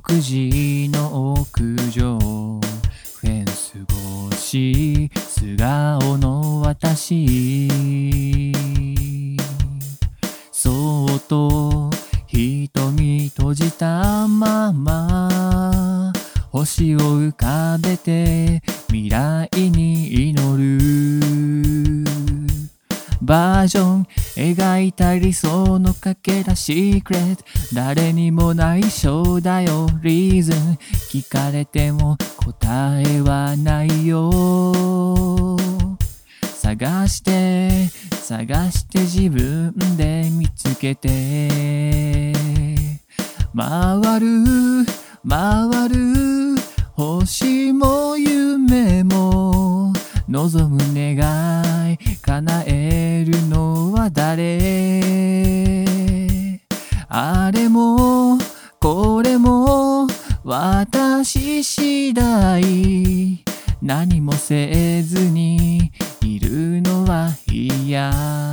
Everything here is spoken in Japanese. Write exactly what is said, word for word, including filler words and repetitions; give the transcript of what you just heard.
独自の屋上、フェンス越し、素顔の私。そっと瞳閉じたまま、星を浮かべて未来に祈る。バージョン描いた理想のかけらシークレット、誰にも内緒だよリーズン、聞かれても答えはないよ。探して探して自分で見つけて、回る回る星も夢も、望む願い叶えるのは誰。あれもこれも私次第、何もせずにいるのは嫌。